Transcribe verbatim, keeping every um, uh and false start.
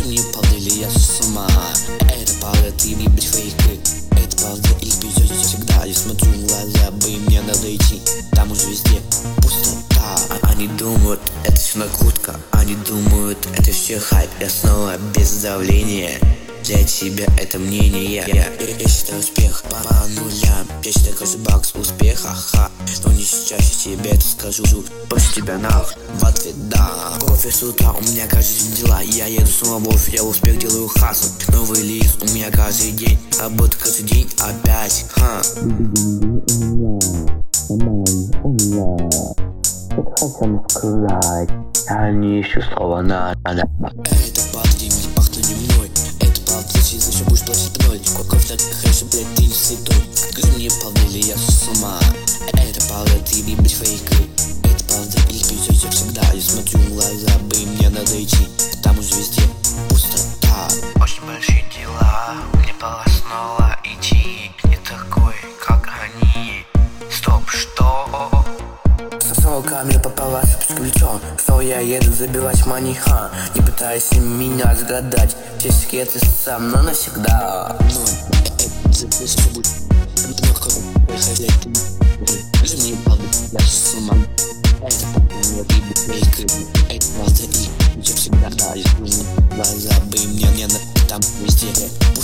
мне подали, я с ума. Это правда, ты не быть фейкой. Это правда, их бьете всегда. Я смотрю в глаза, бы мне надо идти. Там уже везде пустота. А они думают, это все накрутка. Они думают, это все хайп. Я снова без давления. Для тебя это мнение. Я, я, я считаю успех по, по нулям. Я считаю каждый бакс успеха, ха. Но не сейчас я тебе это скажу. Больше тебя нах, в ответ да. Кофе с утра, у меня каждый день дела. Я еду с любовь, я успех делаю хасл. Новый лист, у меня каждый день. Работа каждый день опять, ха. Хотим сказать, я не ищу слова надо. Это правда, деньги пахнут не мной. Это правда, ты еще будешь платить мной. Сколько в таких хэши, блядь, ты не святой. Скажи мне, правда, или я с ума. Это правда, ты не быть фейкой. Это правда, их бьете всегда. Я смотрю в глаза, бы мне надо идти. Там уже везде пустота. Очень большие дела, мне пора снова идти. Не такой, как они. Стоп, что? Ко мне попала с плечом, что я еду забивать маниха. Не пытайся меня загадать, все секреты сам, но навсегда. Ну, это все будет ой, хозяйка. Скажи мне правду, я с ума. Это по-моему, ты бы фейк. Это правда, и я всегда, да, я глаза бы мне не на там везде